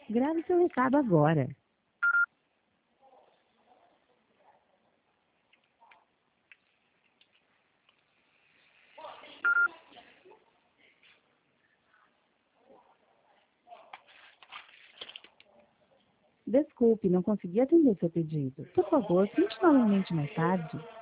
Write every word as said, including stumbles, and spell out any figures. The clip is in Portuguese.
Grave seu recado agora. Desculpe, não consegui atender seu pedido. Por favor, tente novamente mais tarde.